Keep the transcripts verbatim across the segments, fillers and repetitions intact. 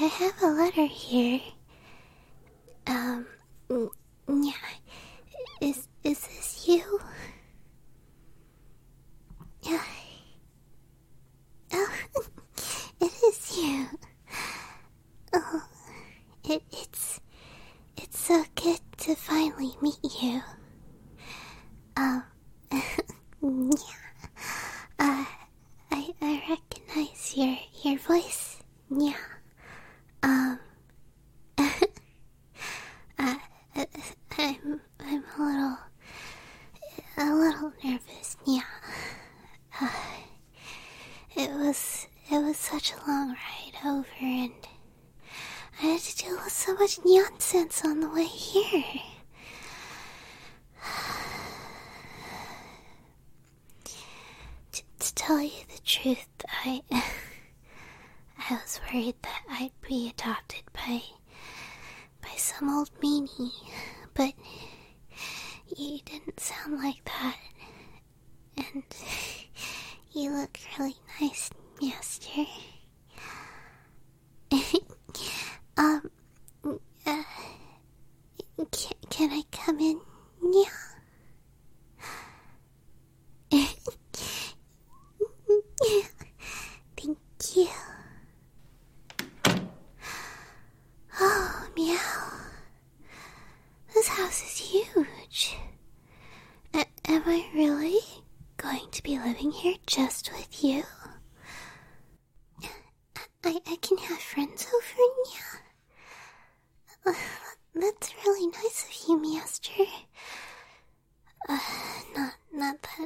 I have a letter here. Um, yeah. Is, is this you? Yeah. Oh, it is you. Oh, it, it's, it's so good to finally meet you. Um, yeah. Uh, I, I recognize your, your voice. Yeah. Um, uh, I'm, I'm a little, a little nervous. Yeah. Uh, it was, it was such a long ride over, and I had to deal with so much nonsense on the way here. to, to tell you the truth, I, I was worried that I'd be adopted by, by some old meanie, but you didn't sound like that, and you look really nice, Master. um, uh, can, can I come in? Yeah. Thank you. Oh, meow. This house is huge. A- am I really going to be living here just with you? I, I can have friends over, yeah. Uh, that's really nice of you, Master. Uh, not, not that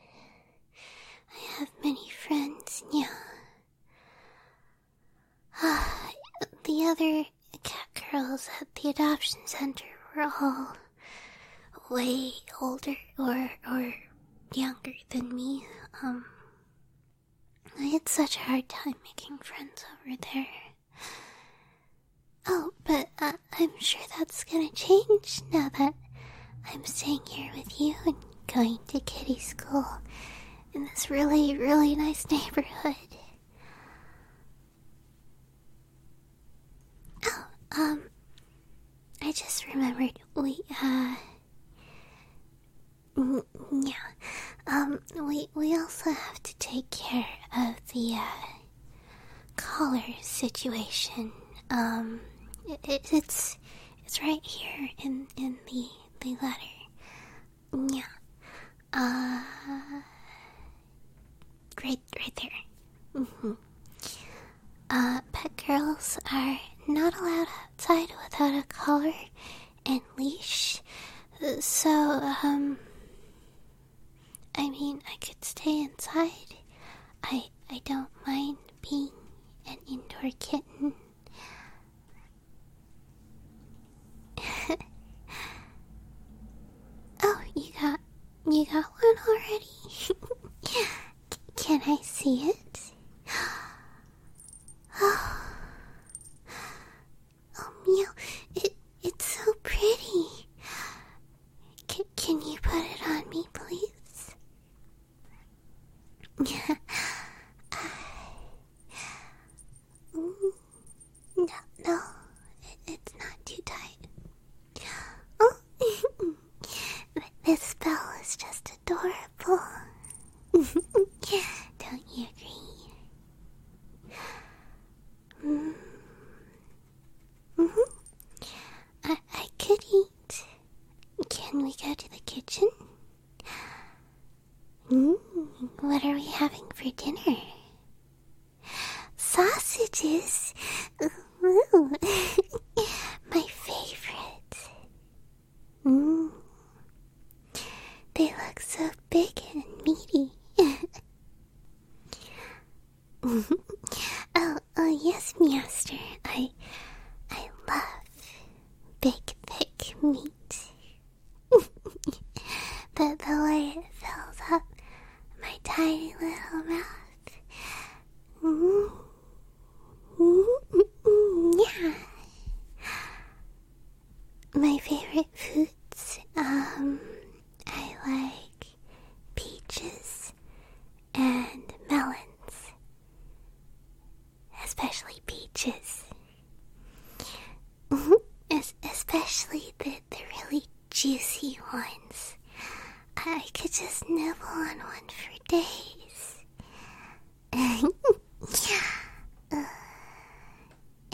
I have many friends, yeah. Uh, the other cat girls at the adoption center were all way older or, or younger than me. Um, I had such a hard time making friends over there. Oh, but uh, I'm sure that's gonna change now that I'm staying here with you and going to kiddie school in this really, really nice neighborhood. Oh, um, I just remembered we, uh, yeah, um, we, we also have to take care of the, uh, collar situation. Um, it, it, it's, it's right here in, in the, the letter. Yeah. Uh, right, right there. Mm-hmm. Uh, pet girls are not allowed outside without a collar and leash. So, um, I mean, I could stay inside. I, I don't mind being an indoor kitten. Oh, you got, you got one already? Can I see it? Oh, oh meow, it, it's so pretty. C- can you put it on me, please? Yeah. Mm,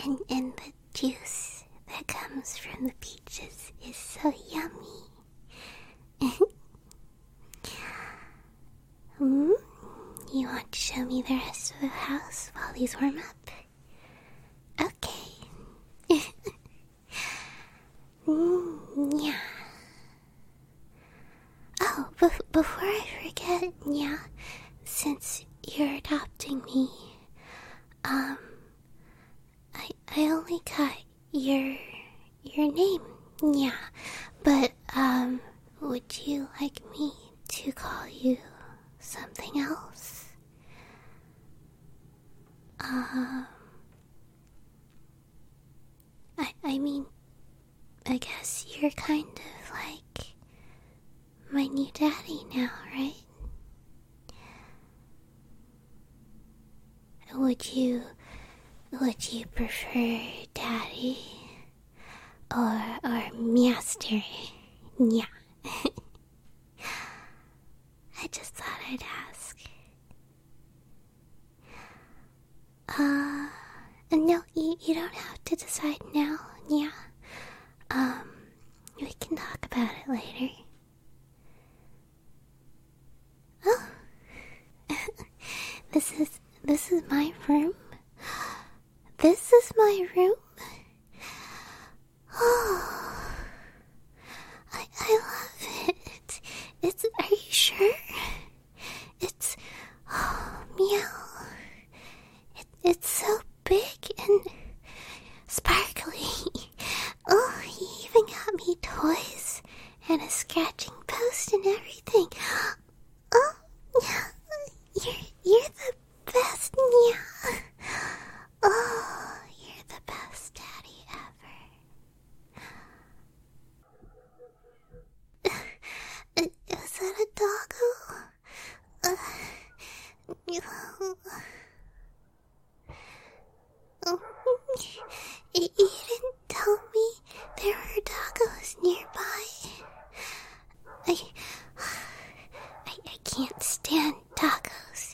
and, and the juice that comes from the peaches is so yummy. mm? You want to show me the rest of the house while these warm up? Okay. mm, yeah. Oh, be- before I forget, yeah, since you're adopting me, um, I I only got your your name, yeah, but um, would you like me to call you something else? Um, I I mean, I guess you're kind of like my new daddy now, right? Would you, would you prefer daddy or, or master? Yeah. I just thought I'd ask. Uh, no, you, you don't have to decide now, yeah. Um, we can talk about it later. Oh. This is, this is my room? This is my room? Oh, I, I love it. It's, are you sure? It's, oh, meow. It, it's so big and sparkly. Oh, he even got me toys and a scratching post and everything. Oh, you're, you're the best, yeah. Oh, you're the best daddy ever. Is that a doggo? Uh, you, you didn't tell me there were doggos nearby. I, I, I can't stand doggos.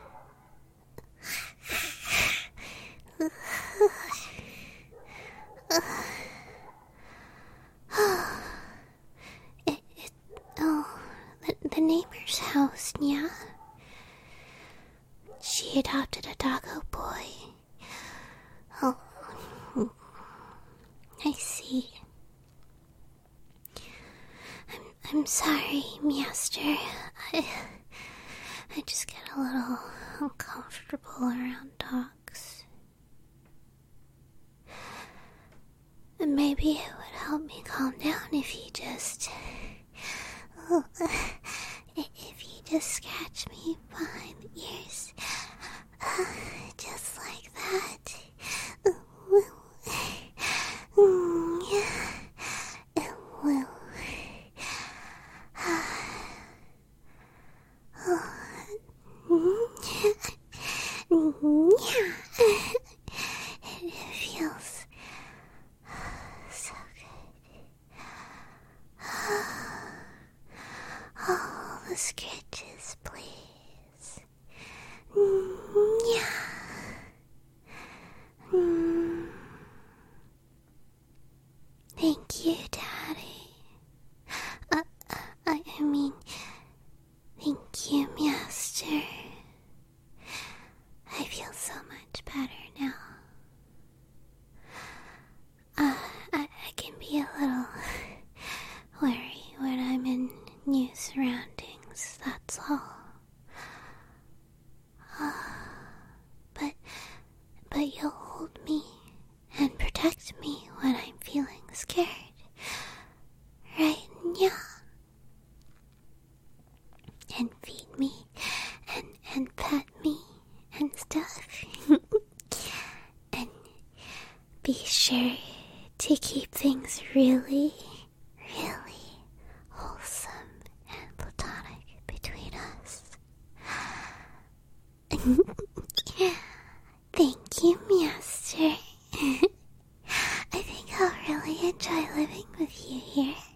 it, it, oh, the, the neighbor's house, yeah? She adopted a doggo boy. Oh, I see. I'm, I'm sorry, Master. I, I just get a little uncomfortable around dogs. Maybe it would help me calm down if you just... Oh, if you just scratch me behind the ears. Just like that. It feels so good. All the scratches, please. Yeah. Mm. Thank you, Daddy. Uh, I, I mean, thank you, Master. I feel so much better now. Uh, I, I can be a little wary when I'm in new surroundings, that's all. Uh, but, but you'll hold me and protect me when I'm feeling scared, right? Yeah. And feed me and, and pet me and stuff. And be sure to keep things really, really wholesome and platonic between us. Thank you, Master. I think I'll really enjoy living with you here.